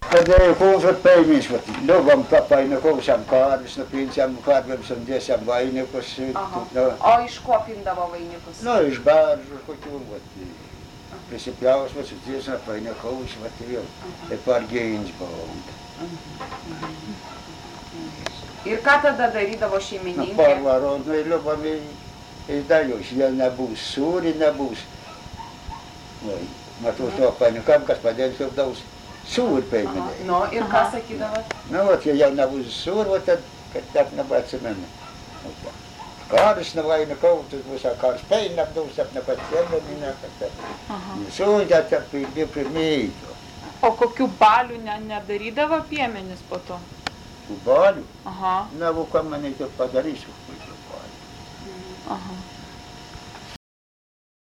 Padėjo kūnfat paimins, vat, liubam papainikovusiam karvis, nupinsiam karviams, andėsiam vainikus. O iš ko pindavo vainikus? Iš baržų kokių, vat, prisipjaus, vat, sutiesam painikovus, vat, ir jau. Ir pargėjins buvom. Ir ką tada darydavo šeimininkė? Parvaro, liubam į dalius, jie nebus, sūri nebus. Matau to painikam, kas padėlis jau daus. Sūr peiminė. Ir ką sakydavot? Vat, jei jau nebus sūr, vat, kad taip nebeatsimenu. Kāris nevainikau, tad visā kāris peina apdūs, ap nepatieminė, kad taip. Sūdė, taip, pirmīto. O kokių balių nedarydavo piemenis po to? Balių? Aha. Nevu, ką manai, taip padarysiu. Balių. Aha.